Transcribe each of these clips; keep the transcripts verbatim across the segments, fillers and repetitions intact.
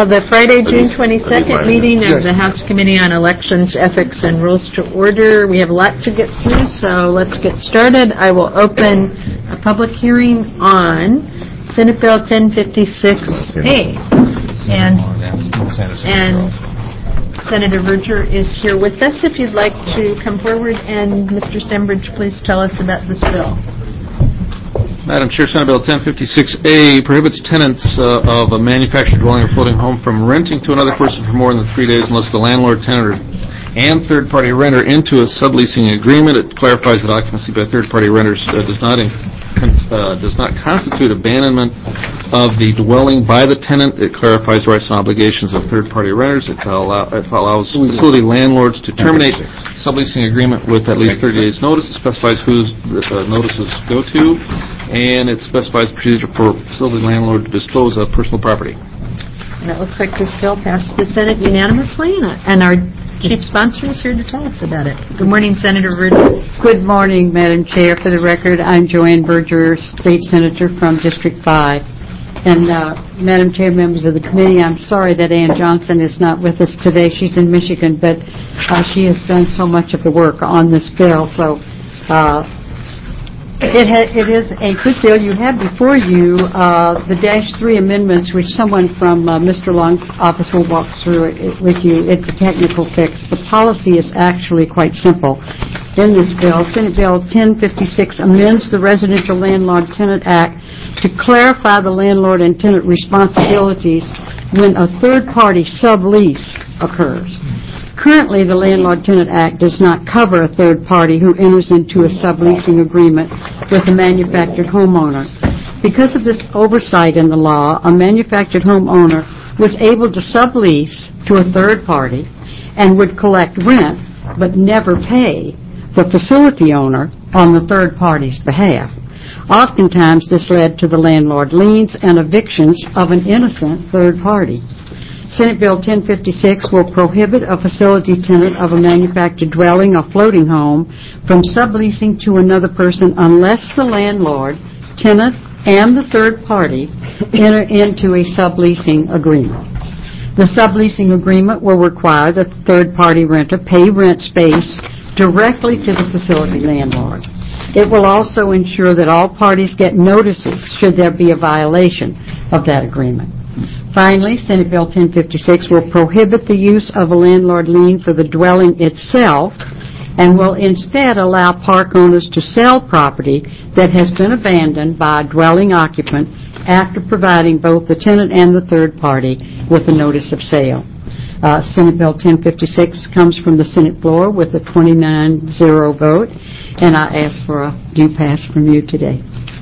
call the Friday, June twenty-second meeting of the House Committee on Elections, Ethics, and Rules to order. We have a lot to get through, so let's get started. I will open a public hearing on Senate Bill ten fifty-six A. And, and Senator Verger is here with us. If you'd like to come forward, and Mister Stembridge, please tell us about this bill. Madam Chair, Senate Bill ten fifty-six A prohibits tenants uh, of a manufactured dwelling or floating home from renting to another person for more than three days unless the landlord, tenant, and third-party renter into a subleasing agreement. It clarifies that occupancy by third-party renters uh, does not in, uh, does not constitute abandonment of the dwelling by the tenant. It clarifies rights and obligations of third-party renters. It, allow, it allows facility landlords to terminate subleasing agreement with at least thirty days notice. It specifies whose uh, notices go to, and it specifies procedure for facility landlord to dispose of personal property. And it looks like this bill passed the Senate unanimously, and our chief sponsor is here to tell us about it. Good morning, Senator Verger. Good morning, Madam Chair. For the record, I'm Joanne Verger, State Senator from District five. And uh, Madam Chair, members of the committee, I'm sorry that Ann Johnson is not with us today. She's in Michigan, but uh, she has done so much of the work on this bill. So uh, it, ha- it is a good bill. You have before you uh, the Dash three amendments, which someone from uh, Mister Long's office will walk through it with you. It's a technical fix. The policy is actually quite simple. In this bill, Senate Bill ten fifty-six amends the Residential Landlord-Tenant Act to clarify the landlord and tenant responsibilities when a third-party sublease occurs. Currently, the Landlord-Tenant Act does not cover a third party who enters into a subleasing agreement with a manufactured homeowner. Because of this oversight in the law, a manufactured homeowner was able to sublease to a third party and would collect rent but never pay the facility owner on the third party's behalf. Oftentimes, this led to the landlord liens and evictions of an innocent third party. Senate Bill ten fifty-six will prohibit a facility tenant of a manufactured dwelling or floating home from subleasing to another person unless the landlord, tenant, and the third party enter into a subleasing agreement. The subleasing agreement will require that the third-party renter pay rent space directly to the facility landlord. It will also ensure that all parties get notices should there be a violation of that agreement. Finally, Senate Bill ten fifty-six will prohibit the use of a landlord lien for the dwelling itself and will instead allow park owners to sell property that has been abandoned by a dwelling occupant after providing both the tenant and the third party with a notice of sale. Uh, Senate Bill ten fifty-six comes from the Senate floor with a twenty-nine zero vote, and I ask for a due pass from you today.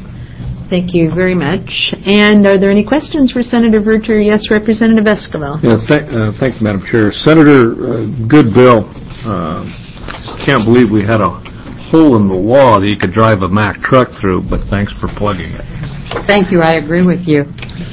Thank you very much. And are there any questions for Senator Verger? Yes, Representative Esquivel. Yeah, th- uh, thank you, Madam Chair. Senator, uh, good bill. Uh, can't believe we had a hole in the wall that you could drive a Mack truck through, but thanks for plugging it. Thank you. I agree with you.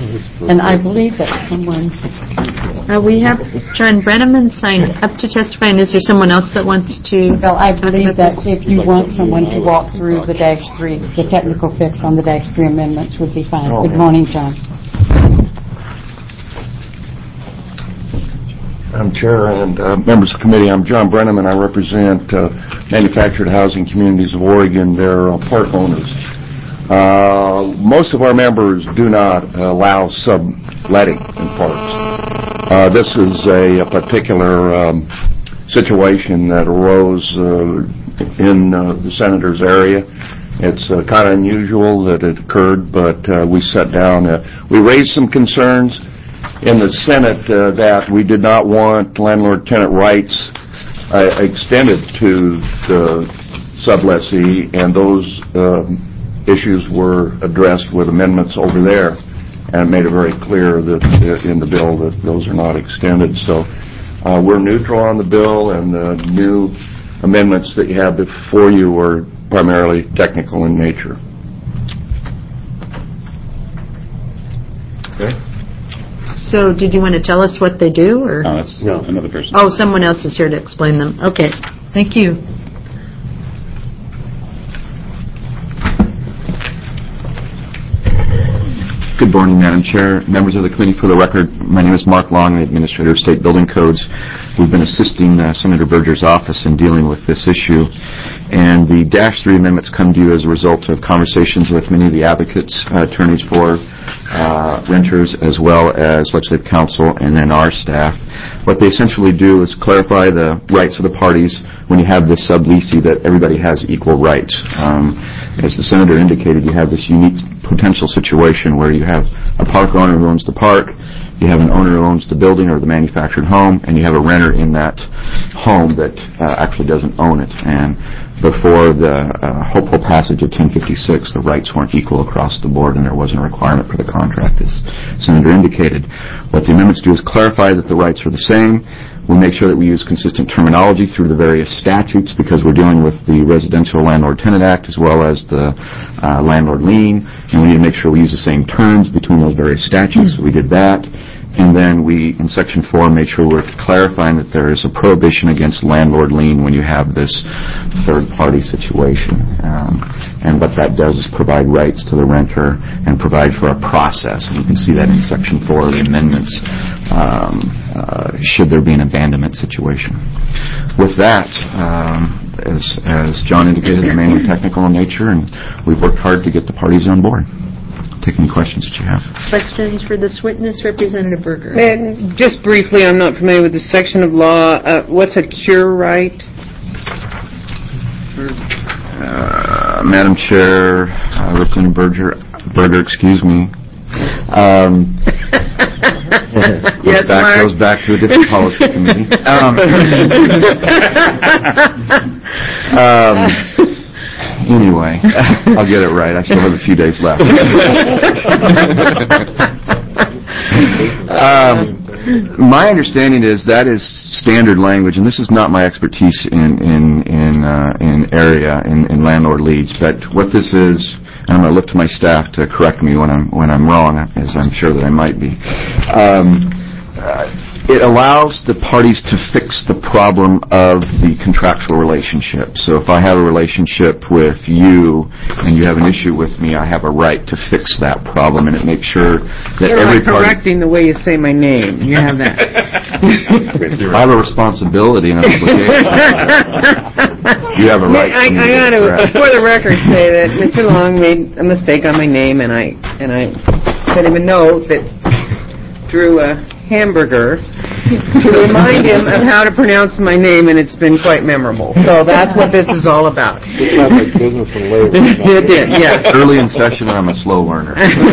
And I believe that someone... Uh, we have John Brenneman signed up to testify, and is there someone else that wants to? Well, I believe that if you want someone to walk through the Dash three, the technical fix on the Dash three amendments would be fine. Good morning, John. Madam Chair and uh, members of the committee, I'm John Brenneman. I represent uh, Manufactured Housing Communities of Oregon. They're uh, park owners. Uh, most of our members do not allow subletting in parks. Uh, this is a, a particular um, situation that arose uh, in uh, the Senator's area. It's uh, kind of unusual that it occurred, but uh, we sat down. Uh, we raised some concerns in the Senate uh, that we did not want landlord-tenant rights uh, extended to the sublessee, and those um, issues were addressed with amendments over there, and made it very clear that in the bill that those are not extended. So uh, we're neutral on the bill, and the new amendments that you have before you are primarily technical in nature. Okay. So did you want to tell us what they do? Or? No, that's no. another person. Oh, someone else is here to explain them. Okay. Thank you. Good morning, Madam Chair, members of the committee. For the record, my name is Mark Long, the Administrator of State Building Codes. We've been assisting uh, Senator Berger's office in dealing with this issue, and the Dash three amendments come to you as a result of conversations with many of the advocates, uh, attorneys for uh, renters, as well as Legislative Counsel and then our staff. What they essentially do is clarify the rights of the parties when you have this subleasing, that everybody has equal rights. Um, as the Senator indicated, you have this unique potential situation where you have a park owner who owns the park, you have an owner who owns the building or the manufactured home, and you have a renter in that home that uh, actually doesn't own it. And before the uh, hopeful passage of ten fifty-six, the rights weren't equal across the board, and there wasn't a requirement for the contract, as Senator indicated. What the amendments do is clarify that the rights are the same. We make sure that we use consistent terminology through the various statutes, because we're dealing with the Residential Landlord-Tenant Act as well as the uh, landlord lien, and we need to make sure we use the same terms between those various statutes. So we did that. And then we, in Section four, made sure we're clarifying that there is a prohibition against landlord lien when you have this third-party situation. Um, and what that does is provide rights to the renter and provide for a process. And you can see that in Section four of the amendments, um, uh, should there be an abandonment situation. With that, um, as, as John indicated, they're mainly technical in nature, and we've worked hard to get the parties on board. Take any questions that you have. Questions for this witness, Representative Berger? And just briefly, I'm not familiar with this section of law. Uh, what's a cure right? Uh, Madam Chair, uh, Representative Berger, Berger, excuse me. Um, yes, goes, back, Mark? goes back to a different policy committee. Um, um, Anyway, I'll get it right. I still have a few days left. um, my understanding is that is standard language, and this is not my expertise in in in, uh, in area in, in landlord leads. But what this is, and I'm going to look to my staff to correct me when I'm when I'm wrong, as I'm sure that I might be. Um, uh, It allows the parties to fix the problem of the contractual relationship. So if I have a relationship with you and you have an issue with me, I have a right to fix that problem, and it makes sure that You're every like party... correcting the way you say my name. You have that. I have a responsibility and an obligation. You have a right I, to me I got to, correct. for the record, say that Mister Long made a mistake on my name, and I and I sent him a note that drew a hamburger to remind him of how to pronounce my name, and it's been quite memorable. So that's what this is all about. It sounds like business and labor. It did, yeah. Early in session, I'm a slow learner.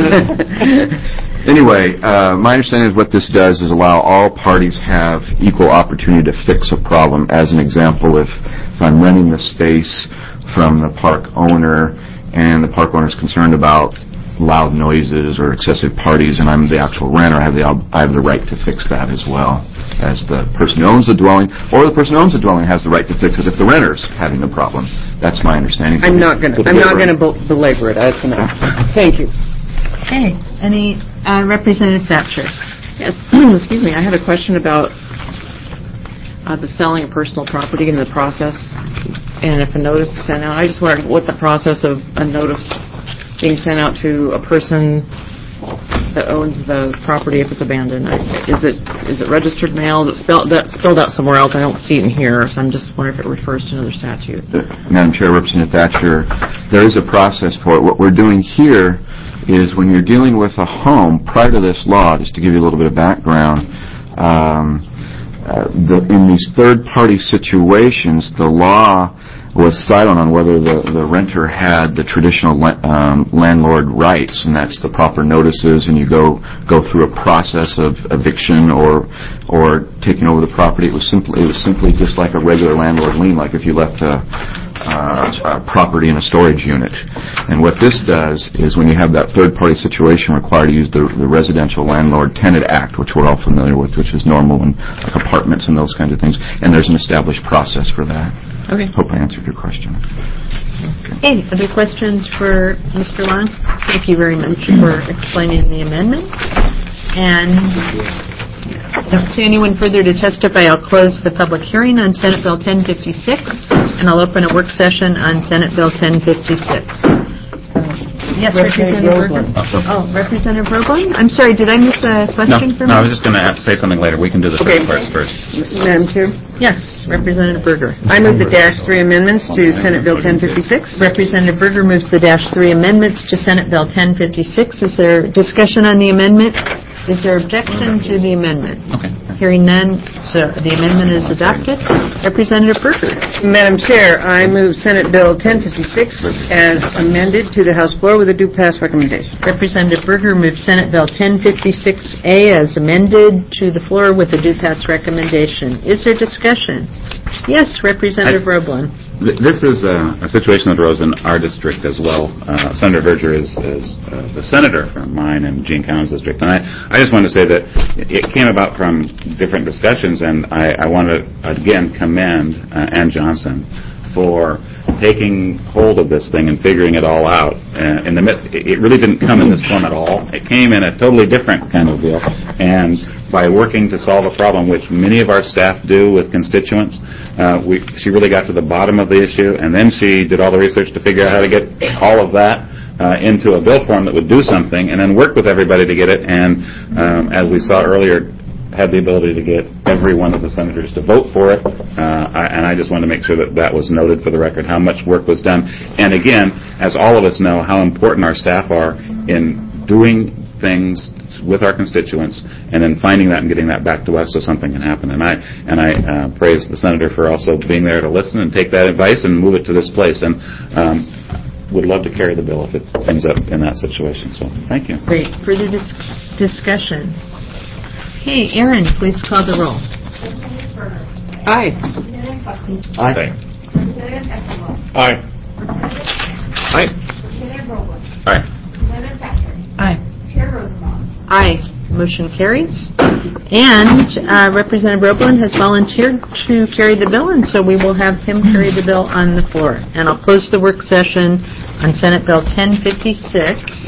Anyway, uh, my understanding is what this does is allow all parties have equal opportunity to fix a problem. As an example, if, if I'm renting the space from the park owner and the park owner is concerned about loud noises or excessive parties, and I'm the actual renter, I have the I have the right to fix that as well as the person who owns the dwelling, or the person who owns the dwelling has the right to fix it if the renter's having the problem. That's my understanding. I'm not going to. I'm not going to belabor it. That's enough. Thank you. Okay. Any uh, Representative Thatcher? Yes. Excuse me. I have a question about uh, the selling of personal property and the process, and if a notice is sent out. I just wondered what the process of a notice being sent out to a person that owns the property if it's abandoned. Is it is it registered mail? Is it spelled that spelled out somewhere else? I don't see it in here, so I'm just wondering if it refers to another statute. Uh, Madam Chair, Representative Thatcher, there is a process for it. What we're doing here is when you're dealing with a home, prior to this law, just to give you a little bit of background, um, uh, the, in these third-party situations, the law was silent on whether the, the renter had the traditional la- um, landlord rights, and that's the proper notices, and you go go through a process of eviction or or taking over the property. It was simply it was simply just like a regular landlord lien, like if you left a, uh, a property in a storage unit. And what this does is when you have that third-party situation, required to use the, the Residential Landlord-Tenant Act, which we're all familiar with, which is normal in like apartments and those kinds of things, and there's an established process for that. Okay. Hope I answered your question. Okay. Other questions for Mister Long? Thank you very much for explaining the amendment. And I don't see anyone further to testify. I'll close the public hearing on Senate Bill ten fifty-six, and I'll open a work session on Senate Bill ten fifty-six. Yes, Representative Berger. Oh, Representative Roebling? I'm sorry, did I miss a No, question from no, I you? was just going to say something later. We can do the Okay. first parts first. Madam Chair, Yes, Representative Berger. I move the dash three amendments to Senate Bill ten fifty-six. Representative Berger moves the dash three amendments to Senate Bill ten fifty-six. Is there discussion on the amendment? Is there objection to the amendment? Okay. Hearing none, so the amendment is adopted. Representative Berger. Madam Chair, I move Senate Bill ten fifty-six as amended to the House floor with a due pass recommendation. Representative Berger moves Senate Bill ten fifty-six A as amended to the floor with a due pass recommendation. Is there discussion? Yes, Representative Roebling. Th- This is uh, a situation that arose in our district as well. Uh, Senator Verger is, is uh, the senator from mine and Gene Cowan's district. And I, I just wanted to say that it came about from different discussions, and I, I want to again commend uh, Ann Johnson for taking hold of this thing and figuring it all out. Uh, in the midst, it really didn't come in this form at all. It came in a totally different kind of deal. And by working to solve a problem, which many of our staff do with constituents, uh, we, she really got to the bottom of the issue, and then she did all the research to figure out how to get all of that uh, into a bill form that would do something, and then work with everybody to get it. And um, as we saw earlier, had the ability to get every one of the senators to vote for it, uh, I, and I just wanted to make sure that that was noted for the record, how much work was done. And again, as all of us know, how important our staff are in doing things with our constituents, and then finding that and getting that back to us so something can happen. And I and I uh, praise the senator for also being there to listen and take that advice and move it to this place. And um, would love to carry the bill if it ends up in that situation. So thank you. Great. Further dis- discussion? Okay, Aaron, please call the roll. Aye. Aye. Aye. Aye. Aye. Aye. Aye. Motion carries. And uh, Representative Roebling has volunteered to carry the bill, and so we will have him carry the bill on the floor. And I'll close the work session on Senate Bill ten fifty-six.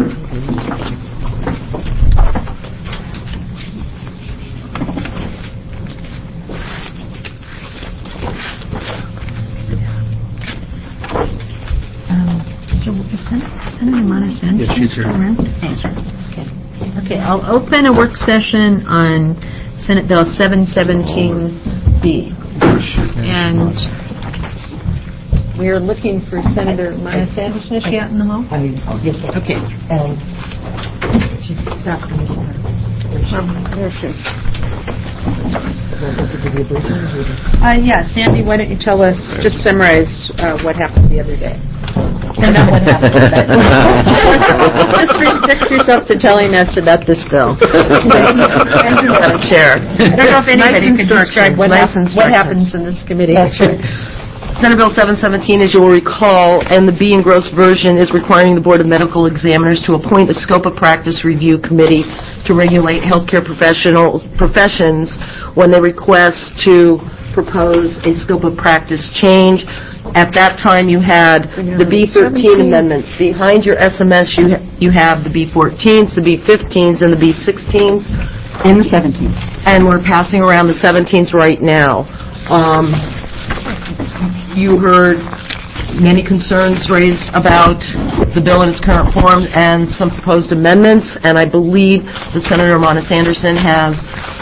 So is Sen- Senator Montesano Yes, she's here. still around? Okay. Okay, I'll open a work session on Senate Bill seven seventeen B. And we are looking for Senator Montesano. Is she out in the hall? I mean, yes, sir. Okay. And she's stopped me. There she is. Uh, yeah, Sandy, why don't you tell us, just summarize uh, what happened the other day. And not what happened that day. Just restrict yourself to telling us about this bill. Thank you, Madam Chair. I don't know if anybody Nice could describe what, instructions, hap- nice what instructions. happens in this committee. That's right. Senate Bill seven seventeen, as you will recall, and the B engrossed version is requiring the Board of Medical Examiners to appoint a scope of practice review committee to regulate healthcare professionals professions when they request to propose a scope of practice change. At that time, you had the B thirteen amendments. Behind your S M S, you ha- you have the B fourteens, the B fifteens, and the B sixteens. And the seventeens. And we're passing around the seventeens right now. Um, You heard many concerns raised about the bill in its current form and some proposed amendments, and I believe that Senator Monis-Anderson has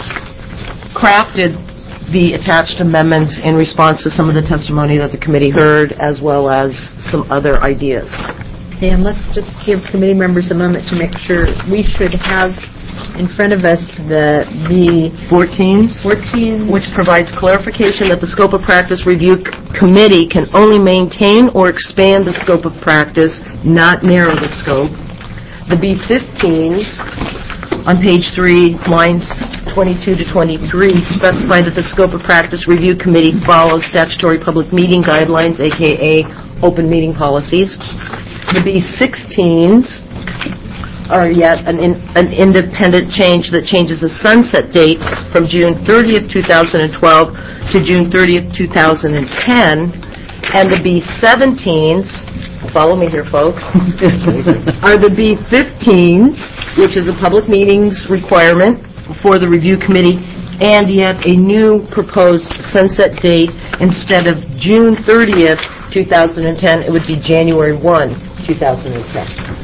crafted the attached amendments in response to some of the testimony that the committee heard, as well as some other ideas. Okay, and let's just give committee members a moment to make sure. We should have in front of us the B fourteens, fourteen, which provides clarification that the scope of practice review c- committee can only maintain or expand the scope of practice, not narrow the scope. The B fifteens, on page three, lines twenty-two to twenty-three, specify that the scope of practice review committee follows statutory public meeting guidelines, a k a open meeting policies. The B sixteens are yet an, in, an independent change that changes the sunset date from June thirtieth, two thousand twelve to June thirtieth, two thousand ten. And the B seventeens, follow me here, folks, are the B fifteens, which is a public meetings requirement for the review committee, and yet a new proposed sunset date. Instead of June thirtieth, two thousand ten, it would be January first, two thousand ten.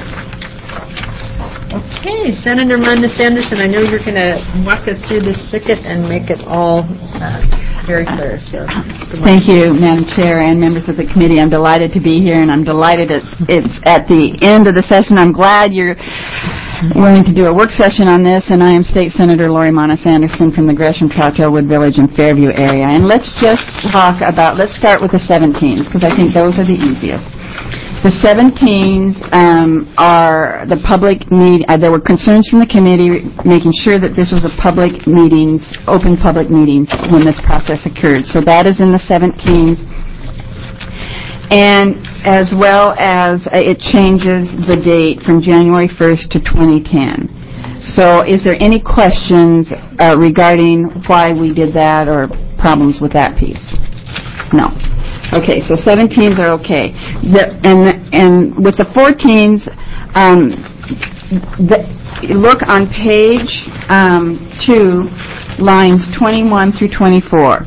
Okay, Senator Mundus Anderson, I know you're going to walk us through this thicket and make it all uh, very clear. So, thank you, Madam Chair and members of the committee. I'm delighted to be here, and I'm delighted it's, it's at the end of the session. I'm glad you're willing to do a work session on this, and I am State Senator Lori Montes Anderson from the Gresham, Trout-Wood Village, and Fairview area. And let's just talk about, let's start with the seventeens, because I think those are the easiest. The seventeens um, are the public meet. Uh, there were concerns from the committee making sure that this was a public meetings, open public meetings when this process occurred. So that is in the seventeens. And as well as uh, it changes the date from January first to twenty ten. So is there any questions uh, regarding why we did that or problems with that piece? No. Okay, so seventeens are okay. The, and and with the fourteens, um, the, look on page um, two, lines twenty-one through twenty-four.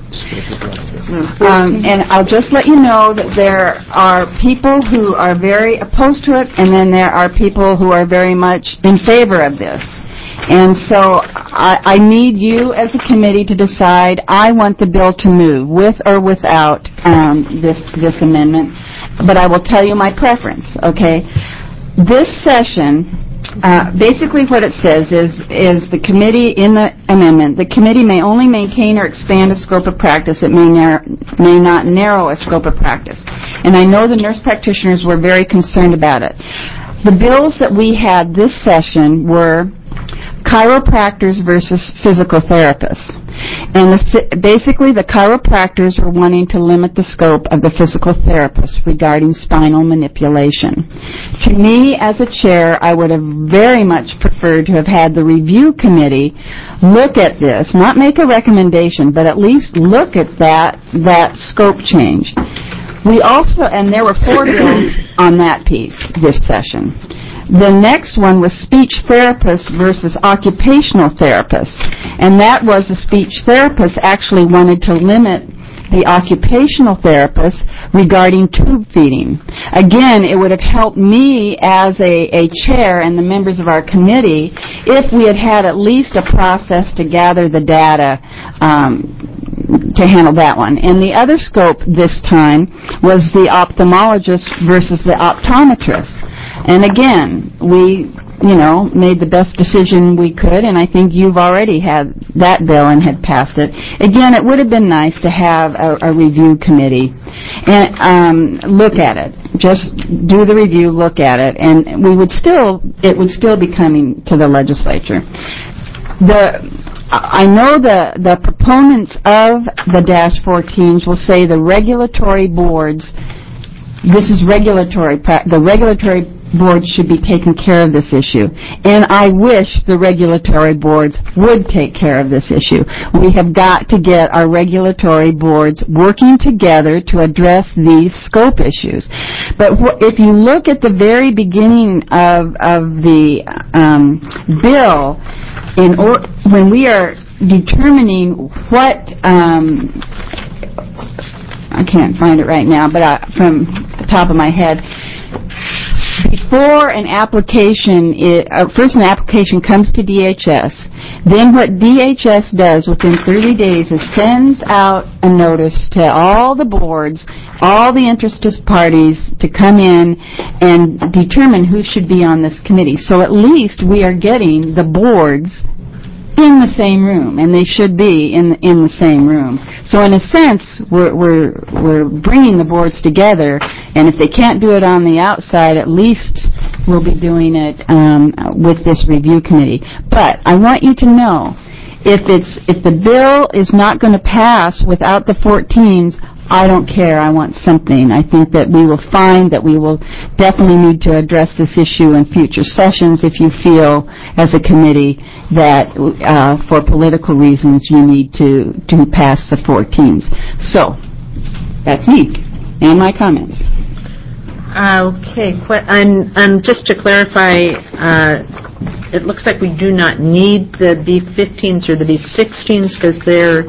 Um, and I'll just let you know that there are people who are very opposed to it, and then there are people who are very much in favor of this. And so I, I need you as a committee to decide, I want the bill to move with or without um, this this amendment, but I will tell you my preference, okay? This session, uh, basically what it says is, is the committee, in the amendment, the committee may only maintain or expand a scope of practice. It may, narrow, may not narrow a scope of practice. And I know the nurse practitioners were very concerned about it. The bills that we had this session were chiropractors versus physical therapists. And the, basically the chiropractors were wanting to limit the scope of the physical therapists regarding spinal manipulation. To me, as a chair, I would have very much preferred to have had the review committee look at this, not make a recommendation, but at least look at that, that scope change. We also, and there were four bills on that piece this session. The next one was speech therapists versus occupational therapists. And that was the speech therapists actually wanted to limit the occupational therapists regarding tube feeding. Again, it would have helped me as a, a chair and the members of our committee if we had had at least a process to gather the data um, to handle that one. And the other scope this time was the ophthalmologist versus the optometrist. And again, we, you know, made the best decision we could, and I think you've already had that bill and had passed it. Again, it would have been nice to have a, a review committee and um, look at it. Just do the review, look at it, and we would still, it would still be coming to the legislature. The I know the, the proponents of the dash fourteens will say the regulatory boards, this is regulatory, the regulatory boards should be taking care of this issue. And I wish the regulatory boards would take care of this issue. We have got to get our regulatory boards working together to address these scope issues. But wh- if you look at the very beginning of, of the um, bill, in or- when we are determining what, um, I can't find it right now, but I, from the top of my head, before an application, is, uh, first an application comes to D H S, then what D H S does within thirty days is sends out a notice to all the boards, all the interested parties to come in and determine who should be on this committee. So at least we are getting the boards in the same room, and they should be in in the same room. So in a sense, we're we're we're bringing the boards together, and if they can't do it on the outside, at least we'll be doing it um, with this review committee. But I want you to know, if it's if the bill is not going to pass without the fourteens, I don't care. I want something. I think that we will find that we will definitely need to address this issue in future sessions if you feel, as a committee, that uh, for political reasons you need to, to pass the fourteens. So, that's me and my comments. Okay. Qu- and, and just to clarify, uh, it looks like we do not need the B fifteens or the B sixteens because they're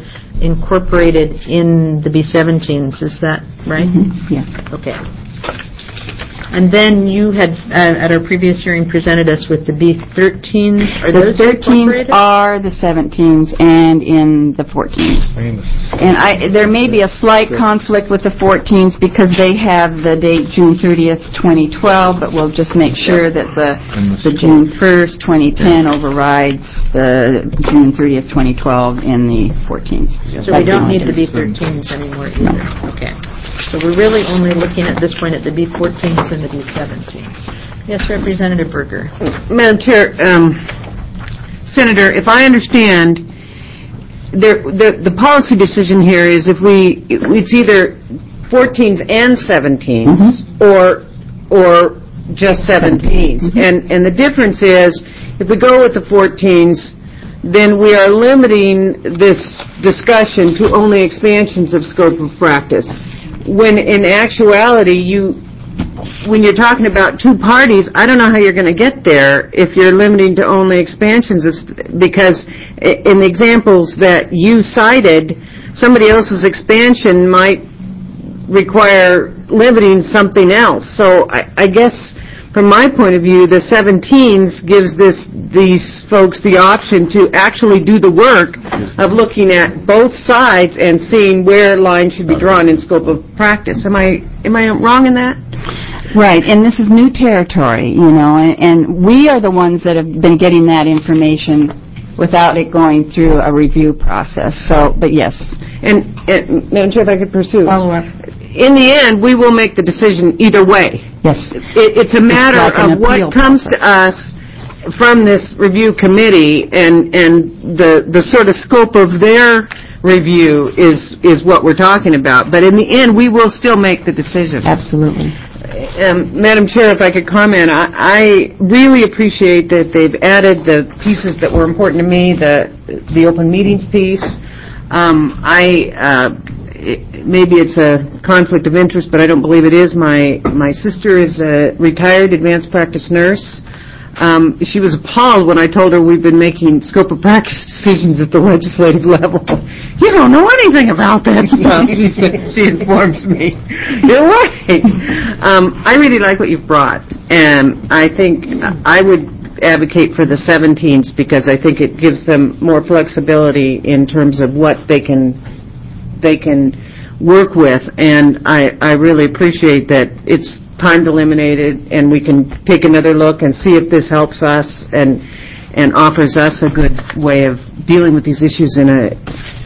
incorporated in the B seventeens. Is that right? Mm-hmm. Yeah. Okay. And then you had, uh, at our previous hearing, presented us with the B thirteens. Are The those thirteens incorporated? are the seventeens and in the fourteens. And I, there may be a slight conflict with the fourteens because they have the date June thirtieth, twenty twelve, but we'll just make sure that the, the June first, twenty ten overrides the June thirtieth, twenty twelve in the fourteens. So we don't need the B thirteens anymore either? Okay. So we're really only looking at this point at the B fourteens and the B seventeens. Yes, Representative Berger. Madam Chair, um, Senator, if I understand, there, the, the policy decision here is if we, it's either fourteens and seventeens, Mm-hmm. or, or just seventeens. Mm-hmm. And, and the difference is, if we go with the fourteens, then we are limiting this discussion to only expansions of scope of practice. When in actuality, you, when you're talking about two parties, I don't know how you're going to get there if you're limiting to only expansions of, because in the examples that you cited, somebody else's expansion might require limiting something else. So I, I guess from my point of view, the seventeens gives this, these folks the option to actually do the work of looking at both sides and seeing where lines should be drawn in scope of practice. Am I, am I wrong in that? Right, and this is new territory, you know, and, and we are the ones that have been getting that information without it going through a review process. So, but yes. And, and Madam Chair, if I could pursue. Follow up. In the end, we will make the decision either way. Yes. It, it's a matter like an of what appeal comes to us from this review committee, and, and the, the sort of scope of their review is, is what we're talking about. But in the end, we will still make the decision. Absolutely. Um, Madam Chair, if I could comment, I, I really appreciate that they've added the pieces that were important to me, the, the open meetings piece. Um, I, uh, it, maybe it's a conflict of interest, but I don't believe it is. My, my sister is a retired advanced practice nurse. Um, she was appalled when I told her we've been making scope of practice decisions at the legislative level. You don't know anything about that stuff, she said. She informs me. You're right. Um, I really like what you've brought, and I think I would advocate for the seventeens because I think it gives them more flexibility in terms of what they can they can work with, and I, I really appreciate that it's time delimited, and we can take another look and see if this helps us and and offers us a good way of dealing with these issues in a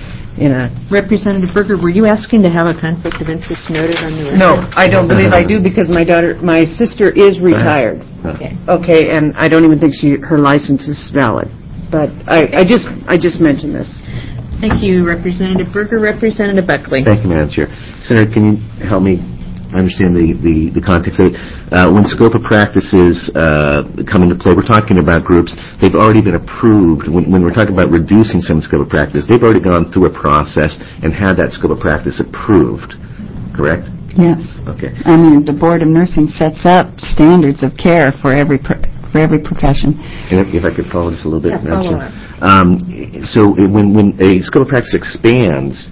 in a. Representative Berger, were you asking to have a conflict of interest noted on the record? No, I don't believe I do because my daughter, my sister is retired. Okay. Okay, and I don't even think she her license is valid. But I, I just I just mentioned this. Thank you, Representative Berger. Representative Buckley. Thank you, Madam Chair. Senator, can you help me understand the, the, the context of it? Uh, when scope of practices uh, come into play, we're talking about groups, they've already been approved. When, when we're talking about reducing some scope of practice, they've already gone through a process and had that scope of practice approved, correct? Yes. Okay. I mean, the Board of Nursing sets up standards of care for every pro- for every profession. And if, if I could follow just a little bit, Yeah, Madam follow Chair. up. Um, so it- when, when a scope of practice expands,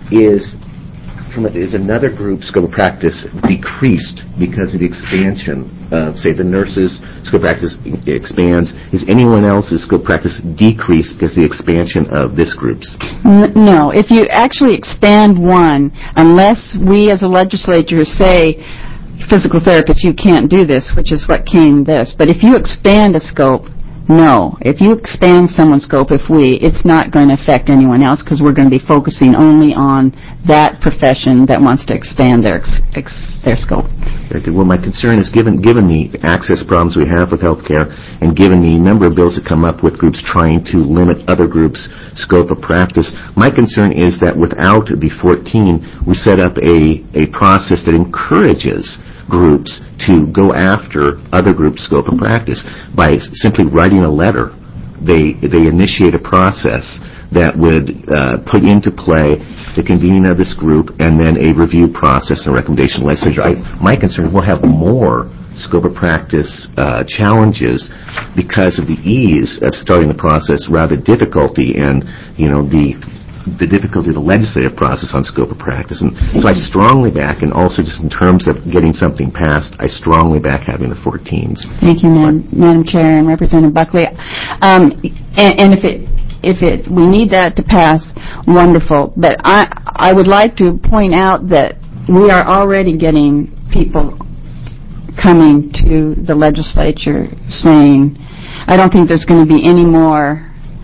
is from a, is another group's scope of practice decreased because of the expansion of, say, the nurses' scope of practice expands? Is anyone else's scope of practice decreased because of the expansion of this group's? N- No. If you actually expand one, unless we as a legislature say, physical therapist, you can't do this, which is what came this. But if you expand a scope, no. If you expand someone's scope, if we, it's not going to affect anyone else because we're going to be focusing only on that profession that wants to expand their ex- ex- their scope. Very good. Well, my concern is, given given the access problems we have with healthcare, and given the number of bills that come up with groups trying to limit other groups' scope of practice, my concern is that without the fourteen, we set up a, a process that encourages groups to go after other groups' scope of practice. By simply writing a letter, they they initiate a process that would uh, put into play the convening of this group and then a review process and recommendation to the legislature. I, my concern, we'll have more scope of practice uh, challenges because of the ease of starting the process, rather difficulty, and you know the the difficulty of the legislative process on scope of practice. And so I strongly back, and also just in terms of getting something passed, I strongly back having the fourteens. Thank you, Madam, Madam Chair and Representative Buckley. Um, and, and if it if it we need that to pass, wonderful. But I I would like to point out that we are already getting people coming to the legislature saying, I don't think there's going to be any more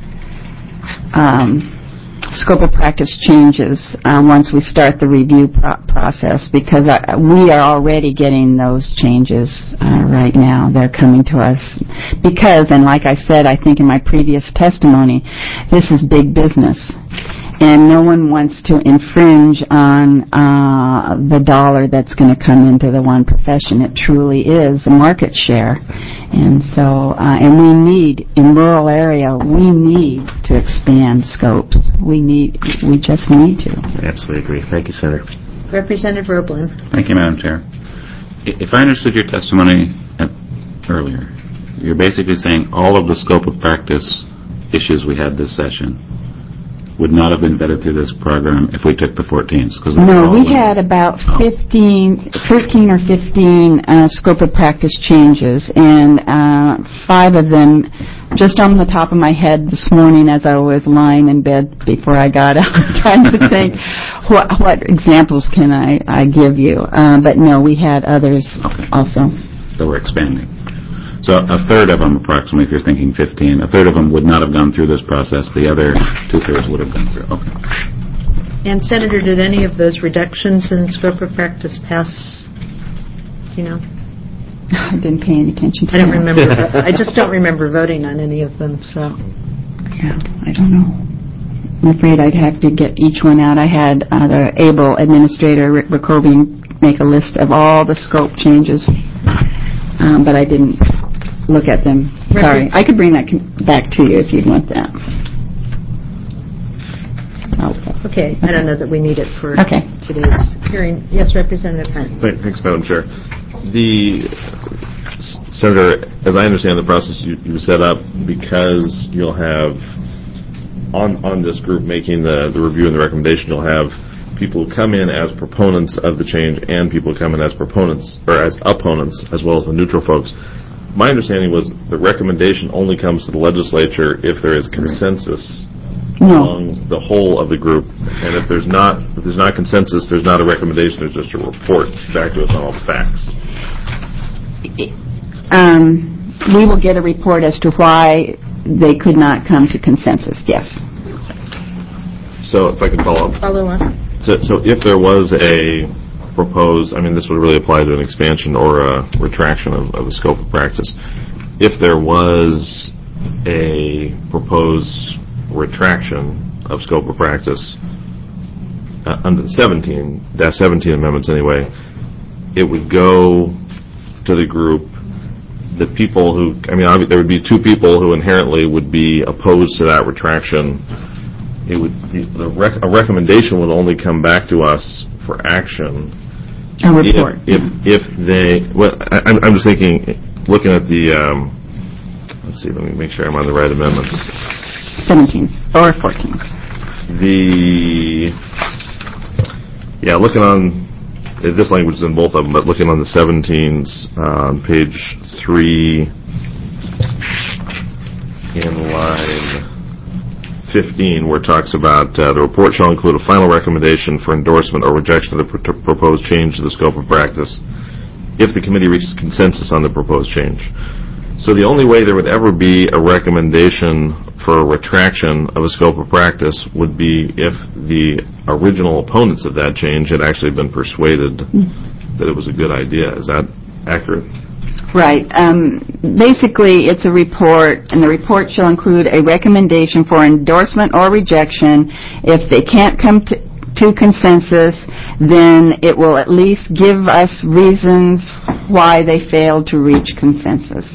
um, scope of practice changes um, once we start the review pro- process, because I, we are already getting those changes uh, right now. They're coming to us because, and like I said, I think in my previous testimony, this is big business. And no one wants to infringe on uh, the dollar that's going to come into the one profession. It truly is a market share. And so, uh, and we need, in rural area, we need to expand scopes. We need, we just need to. I absolutely agree. Thank you, Senator. Representative Roblin. Thank you, Madam Chair. I- If I understood your testimony at, earlier, you're basically saying all of the scope of practice issues we had this session would not have been vetted through this program if we took the fourteens? No, we had about fifteen, thirteen or fifteen uh, scope of practice changes, and uh, five of them, just on the top of my head this morning as I was lying in bed before I got up, trying to think what, what examples can I, I give you. Uh, but no, we had others okay. also. So we're expanding. So a third of them, approximately, if you're thinking fifteen, a third of them would not have gone through this process. The other two-thirds would have gone through. Okay. And Senator, did any of those reductions in scope of practice pass, you know? I didn't pay any attention to I don't that. remember. I just don't remember voting on any of them, so. Yeah, I don't know. I'm afraid I'd have to get each one out. I had uh, the able administrator, Rick Rakobian, make a list of all the scope changes, um, but I didn't look at them. Sorry. I could bring that back to you if you'd want that. Okay. okay. I don't know that we need it for okay. today's hearing. Yes, Representative Hunt. Thanks, Madam Chair. The Senator, as I understand the process you, you set up, because you'll have on on this group making the, the review and the recommendation, you'll have people who come in as proponents of the change and people who come in as proponents or as opponents, as well as the neutral folks. My understanding was the recommendation only comes to the legislature if there is consensus no. among the whole of the group, and if there's not if there's not consensus, there's not a recommendation. There's just a report back to us on all the facts. Um, we will get a report as to why they could not come to consensus. Yes. So, if I can follow up. Follow on. So, so if there was a proposed, I mean, this would really apply to an expansion or a retraction of, of the scope of practice. If there was a proposed retraction of scope of practice uh, under the seventeen, that seventeen amendments anyway, it would go to the group. The people who, I mean, there would be two people who inherently would be opposed to that retraction. It would the, the rec, a recommendation would only come back to us for action. A report. If if, if they, well, I, I'm I'm just thinking, looking at the, um, let's see, let me make sure I'm on the right amendments. seventeen or fourteen. The, yeah, looking on, this language is in both of them, but looking on the seventeens, uh, on page three, in line fifteen, where it talks about uh, the report shall include a final recommendation for endorsement or rejection of the pr- proposed change to the scope of practice if the committee reaches consensus on the proposed change. So the only way there would ever be a recommendation for a retraction of a scope of practice would be if the original opponents of that change had actually been persuaded mm. that it was a good idea. Is that accurate? Right. Um, basically, it's a report, and the report shall include a recommendation for endorsement or rejection. If they can't come to, to consensus, then it will at least give us reasons why they failed to reach consensus.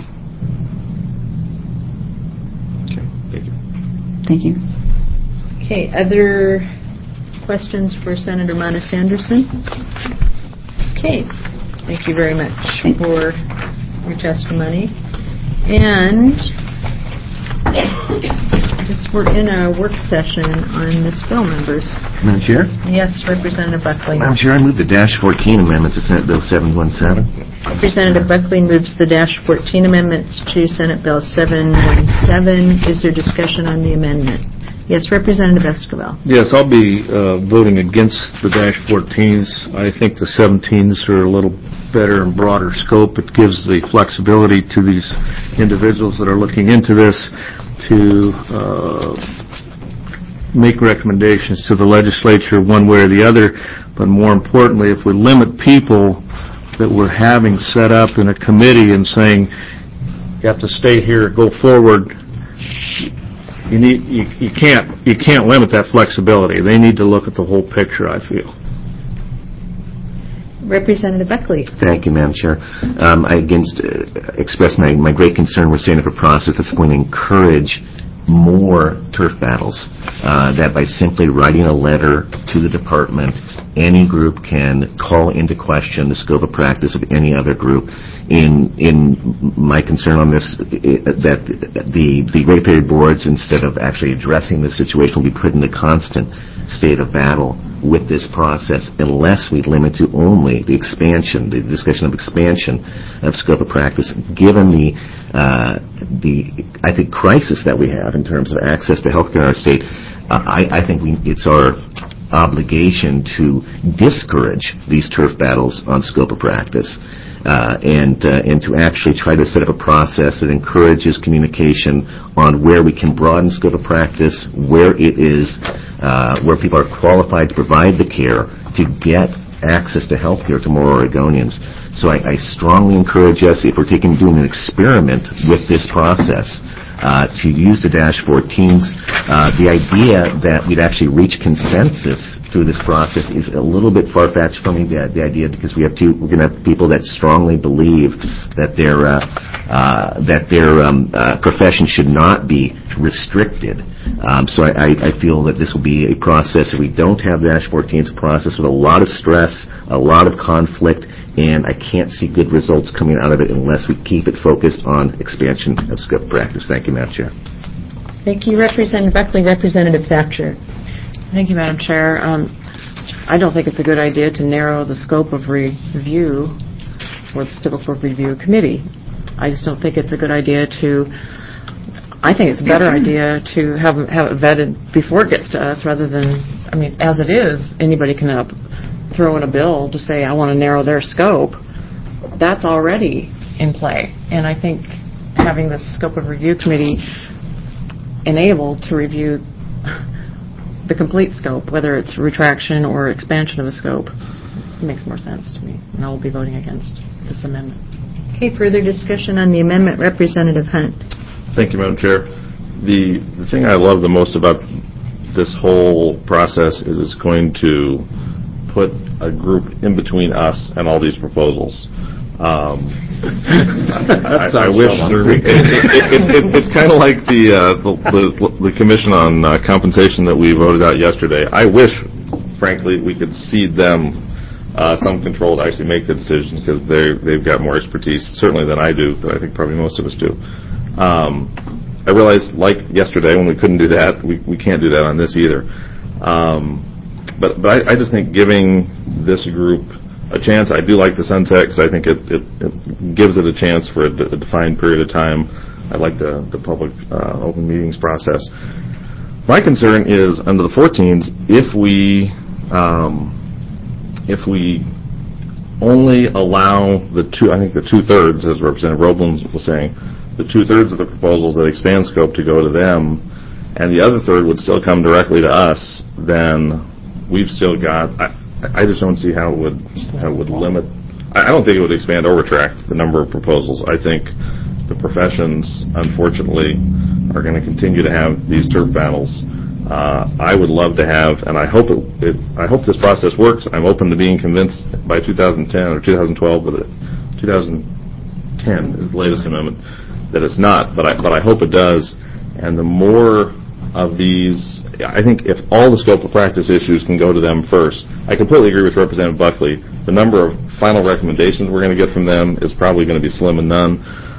Okay. Thank you. Thank you. Okay. Other questions for Senator Manis Anderson? Okay. Thank you very much Thanks. for your testimony. And Yes, we're in a work session on this bill, members. Madam Chair? Yes, Representative Buckley. Madam Chair, I move the dash fourteen amendment to Senate Bill seven one seven. Representative Buckley moves the dash fourteen amendments to Senate Bill seven one seven. Is there discussion on the amendment? Yes, Representative Esquivel. Yes, I'll be uh, voting against the dash fourteens. I think the seventeens are a little better and broader scope. It gives the flexibility to these individuals that are looking into this to uh, make recommendations to the legislature one way or the other. But more importantly, if we limit people that we're having set up in a committee and saying, you have to stay here, go forward, You need you, you can't you can't limit that flexibility. They need to look at the whole picture, I feel. Representative Buckley. Thank you, Madam Chair. Um, I against uh, express my, my great concern. We're setting up a process that's going to encourage more turf battles. Uh, that by simply writing a letter to the department, any group can call into question the scope of practice of any other group. In in my concern on this, it, that the the ratepayer boards, instead of actually addressing the situation, will be put in a constant state of battle with this process unless we limit to only the expansion, the discussion of expansion of scope of practice, given the uh, the I think crisis that we have in terms of access to health care in our state. Uh, I, I think we, it's our obligation to discourage these turf battles on scope of practice. Uh, and uh, and to actually try to set up a process that encourages communication on where we can broaden scope of practice, where it is, uh, where people are qualified to provide the care to get access to health care to more Oregonians. So I, I strongly encourage us, if we're taking doing an experiment with this process, uh, to use the dash fourteens. Uh, the idea that we'd actually reach consensus through this process is a little bit far-fetched for me, the, the idea, because we have two, we're going to have people that strongly believe that their, uh, uh, that their um, uh, profession should not be restricted. Um, so I, I, I feel that this will be a process, if we don't have the dash fourteens, a process with a lot of stress, a lot of conflict, and I can't see good results coming out of it unless we keep it focused on expansion of scope of practice. Thank you, Madam Chair. Thank you, Representative Buckley. Representative Thatcher. Thank you, Madam Chair. Um, I don't think it's a good idea to narrow the scope of review for the typical review committee. I just don't think it's a good idea to, I think it's a better idea to have, have it vetted before it gets to us rather than, I mean, as it is, anybody can up, throw in a bill to say, I want to narrow their scope. That's already in play. And I think having this scope of review committee enabled to review the complete scope, whether it's retraction or expansion of the scope, makes more sense to me. And I will be voting against this amendment. Okay, further discussion on the amendment. Representative Hunt. Thank you, Madam Chair. The, the thing I love the most about this whole process is it's going to put a group in between us and all these proposals. Um, I, I wish it, it, it, it, it's kind of like the, uh, the, the the commission on uh, compensation that we voted out yesterday. I wish, frankly, we could cede them uh, some control to actually make the decisions because they they've got more expertise certainly than I do. That I think probably most of us do. Um, I realize, like yesterday when we couldn't do that, we we can't do that on this either. Um, but but I, I just think giving this group a chance. I do like the sunset because I think it, it, it gives it a chance for a, d- a defined period of time. I like the, the public uh, open meetings process. My concern is under the fourteens, if we um, if we only allow the two, I think the two-thirds, as Representative Roblin was saying, the two-thirds of the proposals that expand scope to go to them, and the other third would still come directly to us, then we've still got... I, I just don't see how it would how it would limit. I don't think it would expand or retract the number of proposals. I think the professions, unfortunately, are going to continue to have these turf battles. Uh, I would love to have, and I hope it, it. I hope this process works. I'm open to being convinced by two thousand ten or two thousand twelve, but two thousand ten is the latest amendment, that it's not. But I but I hope it does. And the more of these, I think if all the scope of practice issues can go to them first, I completely agree with Representative Buckley. The number of final recommendations we're going to get from them is probably going to be slim and none.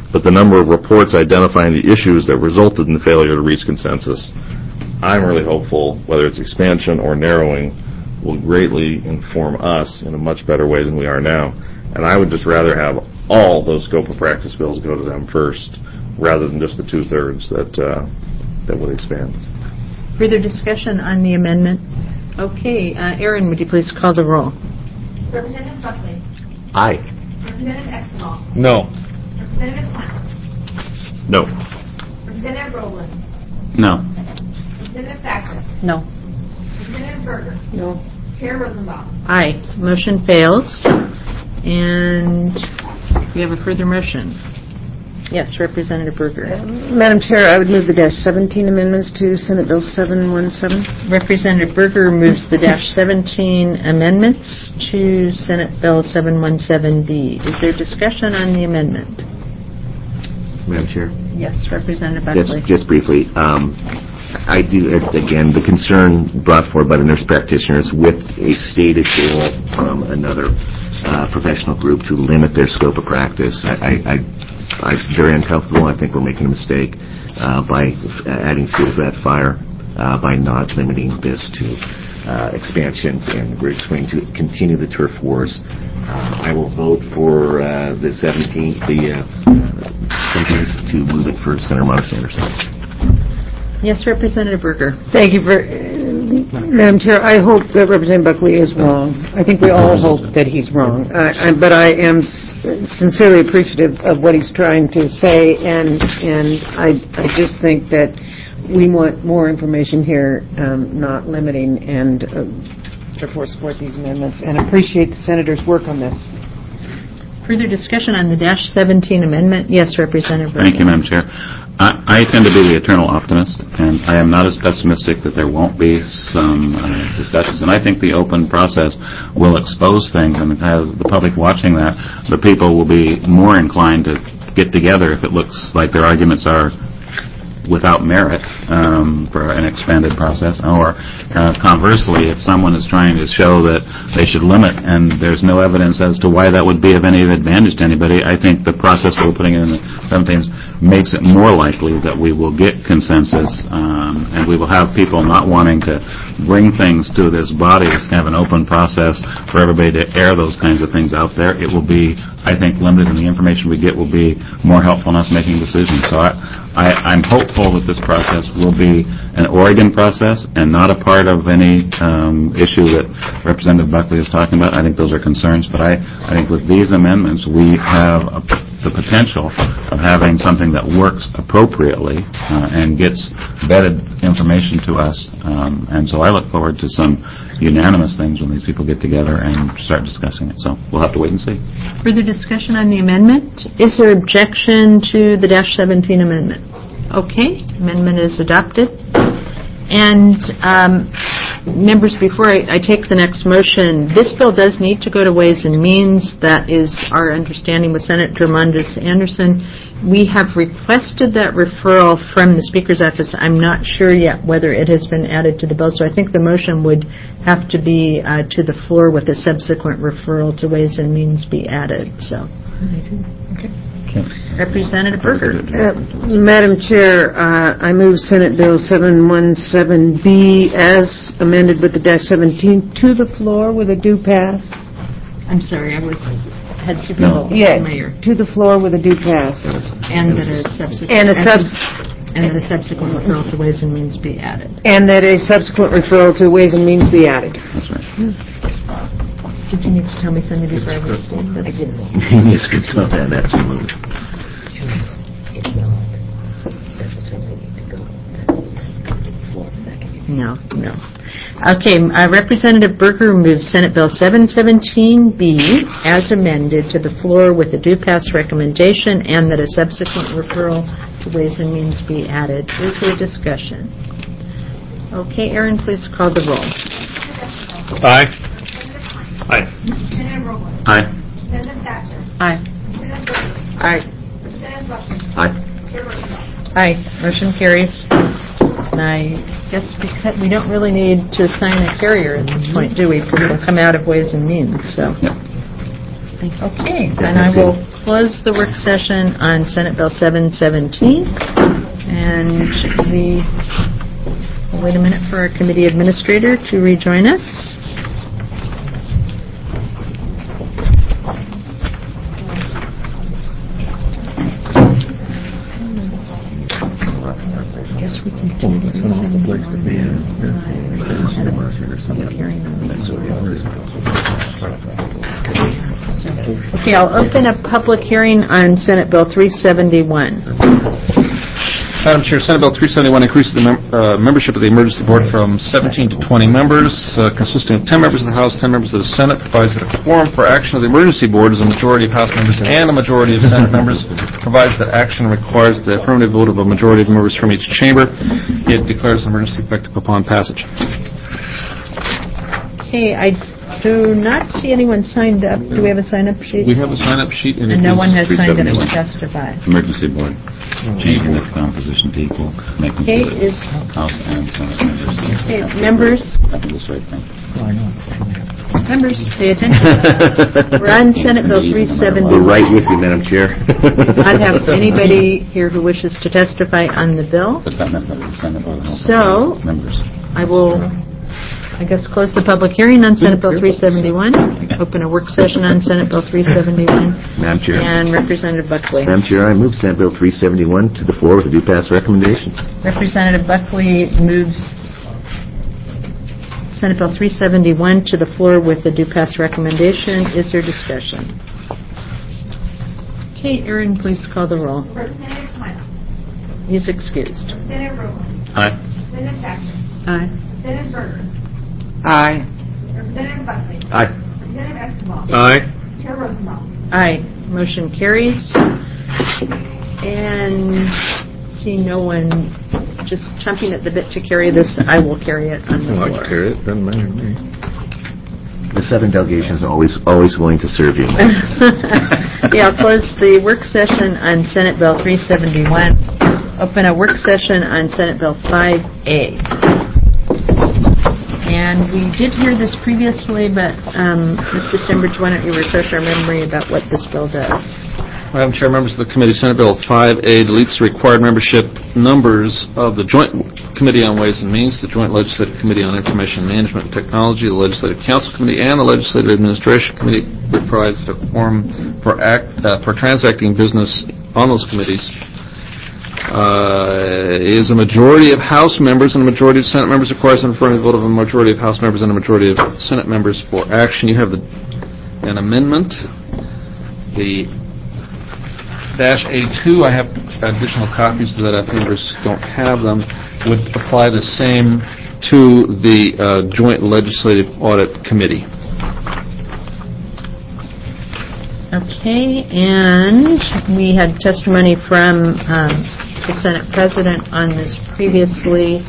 but the number of reports identifying the issues that resulted in the failure to reach consensus, I'm really hopeful, whether it's expansion or narrowing, will greatly inform us in a much better way than we are now. And I would just rather have all those scope of practice bills go to them first, rather than just the two-thirds that uh, that would expand. Further discussion on the amendment? Okay, uh, Aaron, would you please call the roll? Representative Buckley. Aye. Representative Exmal. No. Representative Hunt. No. Representative Rowland. No. Representative Thacker. No. Representative Berger. No. Chair Rosenbaum. Aye. Motion fails. And we have a further motion. Yes, Representative Berger. Madam Chair, I would move the dash seventeen amendments to Senate Bill seven one seven. Representative Berger moves the dash seventeen amendments to Senate Bill seven one seven B. Is there discussion on the amendment? Madam Chair? Yes, Representative Just, Buckley. just briefly, um, I do, again, the concern brought forward by the nurse practitioners with a stated goal from another uh, professional group to limit their scope of practice. I, I, I, I'm very uncomfortable. I think we're making a mistake uh, by adding fuel to that fire, uh, by not limiting this to uh, expansions, and we're just going to continue the turf wars. Uh, I will vote for uh, the seventeenth, the uh, seventeenth to move it for Senator Monica Sanderson. Yes, Representative Berger. Thank you, for, uh, Madam Chair. I hope that Representative Buckley is wrong. I think we all hope that he's wrong. Uh, I, but I am s- sincerely appreciative of what he's trying to say, and and I, I just think that we want more information here, um, not limiting, and uh, therefore support these amendments and appreciate the Senator's work on this. Further discussion on the dash seventeen amendment? Yes, Representative Berger. Thank you, Madam Chair. I, I tend to be the eternal optimist, and I am not as pessimistic that there won't be some uh, discussions. And I think the open process will expose things, and have the public watching that, the people will be more inclined to get together if it looks like their arguments are without merit um, for an expanded process, or uh, conversely, if someone is trying to show that they should limit and there's no evidence as to why that would be of any advantage to anybody, I think the process that we're putting in the seventeens makes it more likely that we will get consensus, um, and we will have people not wanting to bring things to this body. It's kind of an open process for everybody to air those kinds of things out there. It will be, I think, limited, and the information we get will be more helpful in us making decisions. So I, I, I'm hopeful that this process will be an Oregon process and not a part of any um, issue that Representative Buckley is talking about. I think those are concerns, but I, I think with these amendments we have a, the potential of having something that works appropriately uh, and gets vetted information to us. Um, and so I look forward to some unanimous things when these people get together and start discussing it. So we'll have to wait and see. Further discussion on the amendment? Is there objection to the dash seventeen amendment? Okay, amendment is adopted. And um, members, before I, I take the next motion, this bill does need to go to Ways and Means. That is our understanding with Senator Mondes Anderson. We have requested that referral from the Speaker's office. I'm not sure yet whether it has been added to the bill, so I think the motion would have to be uh, to the floor with a subsequent referral to Ways and Means be added. So, okay. Okay. Representative Berger. Uh, Madam Chair, uh, I move Senate Bill seven one seven B as amended with the dash seventeen to the floor with a due pass. I'm sorry, I was had to No. go Yeah, Mayor. to the floor with a due pass. And that a subsequent And a subs- and that a subsequent referral to Ways and Means be added. And that a subsequent referral to Ways and Means be added. That's right. Did you need to tell me something before I was doing this? I didn't. Yes, good to know that, absolutely. No, no. Okay, uh, Representative Berger moves Senate Bill seven seventeen B as amended to the floor with a due pass recommendation, and that a subsequent referral to Ways and Means be added. Is there discussion? Okay, Aaron, please call the roll. Aye. Aye. Representative Rowland. Aye. Representative Thatcher. Aye. Representative Berger. Aye. Representative Buckley. Aye. Chair Rosenbaum. Aye. Motion carries. And I guess because we don't really need to assign a carrier at this point, do we? Because it'll come out of Ways and Means. So, Yep. okay. And I will close the work session on Senate Bill seven seventeen, and we will wait a minute for our committee administrator to rejoin us. I guess we can do this. Okay, I'll open a public hearing on Senate Bill three seventy-one. Madam Chair, Senate Bill three seventy-one increases the mem- uh, membership of the Emergency Board from seventeen to twenty members, uh, consisting of ten members of the House, ten members of the Senate, provides that a quorum for action of the Emergency Board is a majority of House members and a majority of Senate members, provides that action requires the affirmative vote of a majority of members from each chamber. It declares an emergency effective upon passage. Okay, I do not see anyone signed up. Do we have a sign-up sheet? We have a sign-up sheet, and, And it no is one has signed up to three seventy-one. testify. Emergency Board, changing the composition to equal, making Okay, sure is, House and Senate members. okay, members, I think that's right, thank you. members, pay attention. We're on Senate Bill three seventy-one. We're right with you, Madam Chair. We do not have anybody here who wishes to testify on the bill. But that meant that the Senate was So, members. I will, I guess, close the public hearing on Senate Bill three seventy-one, open a work session on Senate Bill three seventy-one, Madam Chair. and Representative Buckley. Madam Chair, I move Senate Bill three seventy-one to the floor with a due pass recommendation. Representative Buckley moves Senate Bill three seventy-one to the floor with a due pass recommendation. Is there discussion? Okay, Aaron, please call the roll. Representative Clement. He's excused. Representative Rowland. Aye. Representative Thatcher. Aye. Representative Berger. Aye. Representative Buckley. Aye. Representative Escobar. Aye. Chair Rosenbaum. Aye. Motion carries. And see no one just chomping at the bit to carry this, I will carry it on the I floor. can carry it, doesn't matter to me. The Southern delegation is always, always willing to serve you. Yeah, I'll close the work session on Senate Bill three seventy-one. Open a work session on Senate Bill five A. And we did hear this previously, but um, Mister Stembridge, why don't you refresh our memory about what this bill does? Madam Chair, members of the committee, Senate Bill five A deletes the required membership numbers of the Joint Committee on Ways and Means, the Joint Legislative Committee on Information Management and Technology, the Legislative Council Committee, and the Legislative Administration Committee. It provides the quorum for act uh, for transacting business on those committees uh, is a majority of House members and a majority of Senate members. Requires an affirmative vote of a majority of House members and a majority of Senate members for action. You have the, an amendment. The Dash A two, I have additional copies so that if members don't have them, would apply the same to the uh, Joint Legislative Audit Committee. Okay, and we had testimony from um, the Senate President on this previously.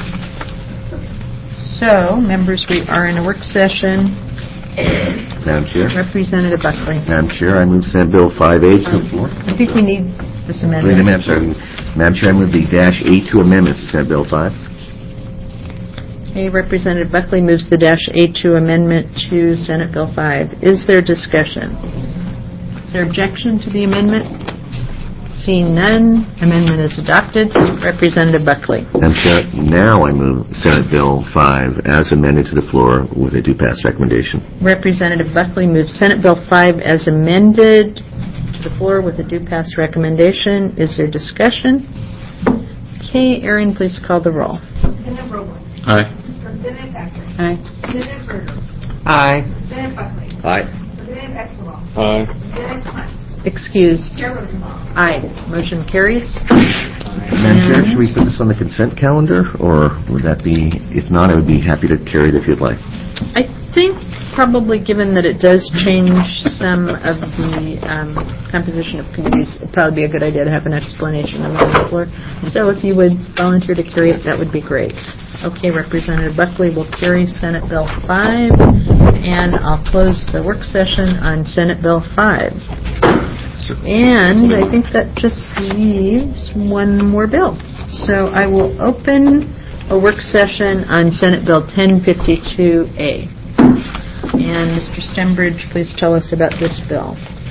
So, members, we are in a work session. Madam Chair. Representative Buckley. Madam Chair, I move Senate Bill five A to the floor. I think we need this Wait a amendment. minute, I'm sorry. Madam Chair, I move the dash A two amendments to Senate Bill five. Okay, Representative Buckley moves the Dash A two amendment to Senate Bill five. Is there discussion? Is there objection to the amendment? Seeing none, amendment is adopted. Representative Buckley. Madam Chair, now I move Senate Bill five as amended to the floor with a due pass recommendation. Representative Buckley moves Senate Bill five as amended to the floor with a due pass recommendation. Is there discussion? Okay, Aaron, please call the roll. Representative Rowland. Aye. Representative Thatcher. Aye. Representative Berger. Aye. Representative Buckley. Aye. Representative Escobar. Aye. Representative Clement. Excused. Chair Rosenbaum. Aye. Motion carries. Madam Chair, should we put this on the consent calendar, or would that be, if not, I would be happy to carry it if you'd like. I think probably given that it does change some of the um, composition of committees, it'd probably be a good idea to have an explanation of it on the floor. So if you would volunteer to carry it, that would be great. Okay, Representative Buckley will carry Senate Bill five, and I'll close the work session on Senate Bill five. And I think that just leaves one more bill. So I will open a work session on Senate Bill ten fifty-two A. And Mister Stembridge, please tell us about this bill.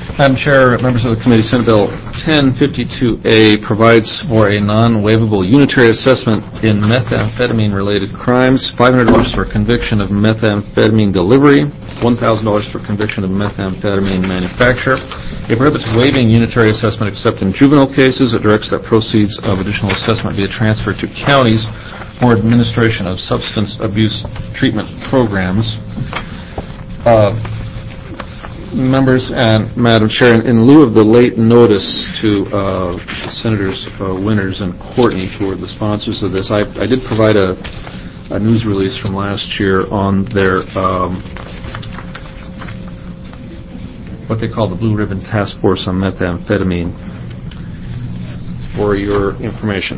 Madam Chair, members of the committee, Senate Bill ten fifty-two A provides for a non-waivable unitary assessment in methamphetamine-related crimes, five hundred dollars for conviction of methamphetamine delivery, one thousand dollars for conviction of methamphetamine manufacture. It prohibits waiving unitary assessment except in juvenile cases. It directs that proceeds of additional assessment be transferred to counties for administration of substance abuse treatment programs. Uh, Members and Madam Chair, in lieu of the late notice to uh, Senators uh, Winters and Courtney, who were the sponsors of this, I, I did provide a, a news release from last year on their um, what they call the Blue Ribbon Task Force on Methamphetamine for your information.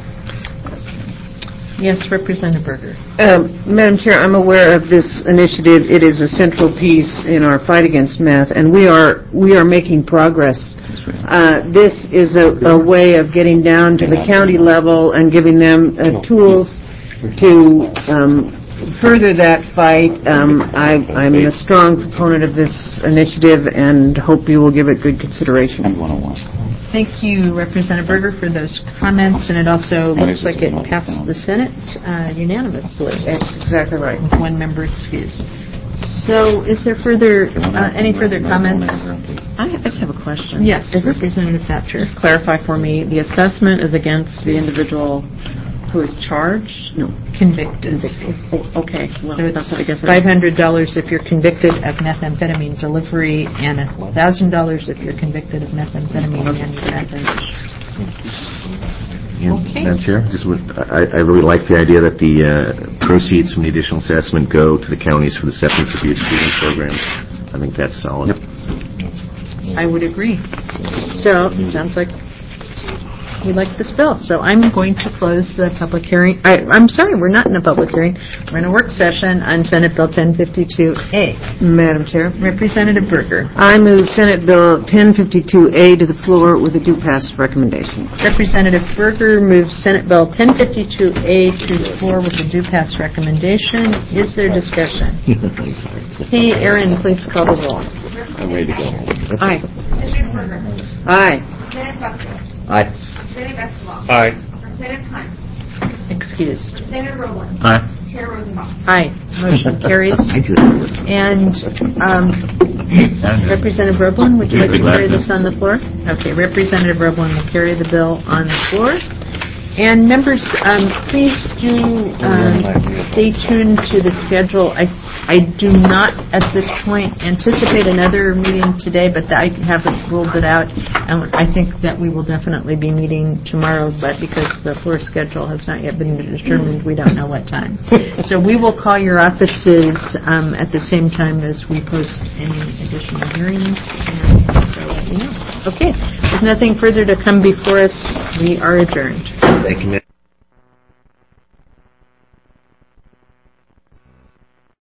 Yes, Representative Berger. Um, Madam Chair, I'm aware of this initiative. It is a central piece in our fight against meth, and we are we are making progress. Uh, this is a, a way of getting down to the county level and giving them uh, tools to um, further that fight. Um, I, I'm a strong proponent of this initiative and hope you will give it good consideration. Thank you, Representative Berger, for those comments, and it also looks like it passed the Senate uh, unanimously. That's exactly right. With one member excused. So is there further, uh, any further comments? I I just have a question. Yes, Is this, Representative Thatcher. just clarify for me, the assessment is against the individual who is charged? No, convicted. Oh, okay. Well, So that's what I guess. it's five hundred dollars if you're convicted of methamphetamine delivery and one thousand dollars if you're convicted of methamphetamine manufacturing. Yeah, Okay. Madam Chair, just would, I, I really like the idea that the uh, proceeds from the additional assessment go to the counties for the substance abuse treatment programs. I think that's solid. I would agree. So, it sounds like we like this bill. So I'm going to close the public hearing. I, I'm sorry, we're not in a public hearing. We're in a work session on Senate Bill ten fifty-two A. Madam Chair, Representative Berger. I move Senate Bill ten fifty-two A to the floor with a due pass recommendation. Representative Berger moves Senate Bill ten fifty-two A to the floor with a due pass recommendation. Is there discussion? Hey, Aaron, please call the roll. I'm ready to go. Aye. Representative Berger. Aye. Representative Buckley. Aye. Representative Escobar. Aye. Representative Hunt. Excused. Representative Rowland. Aye. Chair Rosenbaum. Aye. Motion carries. And um, Representative Roblin, would you like to carry this on the floor? Okay, Representative Roblin will carry the bill on the floor. And members, um, please do um, stay tuned to the schedule. I I do not, at this point, anticipate another meeting today, but I haven't ruled it out. And I think that we will definitely be meeting tomorrow, but because the floor schedule has not yet been determined, we don't know what time. So we will call your offices um, at the same time as we post any additional hearings, and so let you know. Okay, with nothing further to come before us, we are adjourned. Thank you, Madam